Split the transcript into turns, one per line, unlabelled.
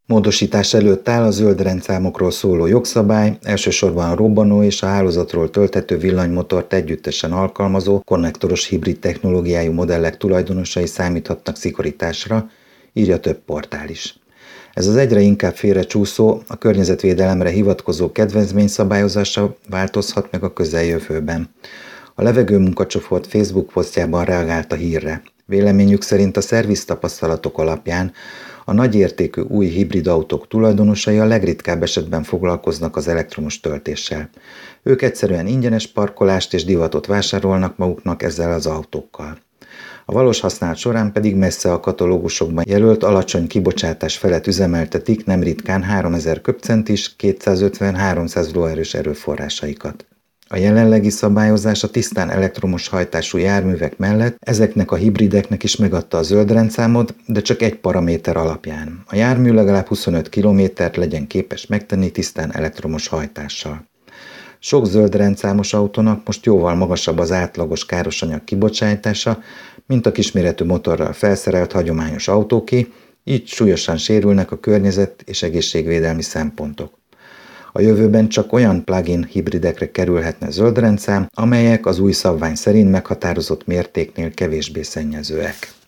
Módosítás előtt áll a zöld rendszámokról szóló jogszabály, elsősorban a robbanó és a hálózatról tölthető villanymotort együttesen alkalmazó konnektoros hibrid technológiájú modellek tulajdonosai számíthatnak szigorításra, írja több portál is. Ez az egyre inkább félrecsúszó, a környezetvédelemre hivatkozó kedvezményszabályozása változhat meg a közeljövőben. A levegő munkacsoport Facebook posztjában reagált a hírre. Véleményük szerint a szerviztapasztalatok alapján a nagyértékű új hibrid autók tulajdonosai a legritkább esetben foglalkoznak az elektromos töltéssel. Ők egyszerűen ingyenes parkolást és divatot vásárolnak maguknak ezzel az autókkal. A valós használat során pedig messze a katalógusokban jelölt alacsony kibocsátás felett üzemeltetik nem ritkán 3000 köbcentis, 250-300 lóerős erőforrásaikat. A jelenlegi szabályozás a tisztán elektromos hajtású járművek mellett ezeknek a hibrideknek is megadta a zöld rendszámot, de csak egy paraméter alapján. A jármű legalább 25 kilométert legyen képes megtenni tisztán elektromos hajtással. Sok zöld rendszámos autónak most jóval magasabb az átlagos károsanyag kibocsátása, mint a kisméretű motorral felszerelt hagyományos autóké, így súlyosan sérülnek a környezet- és egészségvédelmi szempontok. A jövőben csak olyan plug-in hibridekre kerülhetne zöld rendszám, amelyek az új szabvány szerint meghatározott mértéknél kevésbé szennyezőek.